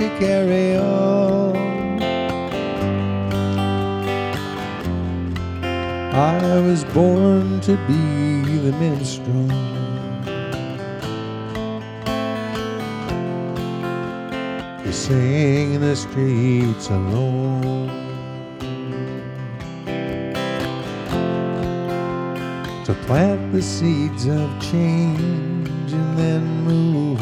to carry on. I was born to be the minstrel, to sing in the streets alone, to plant the seeds of change and then move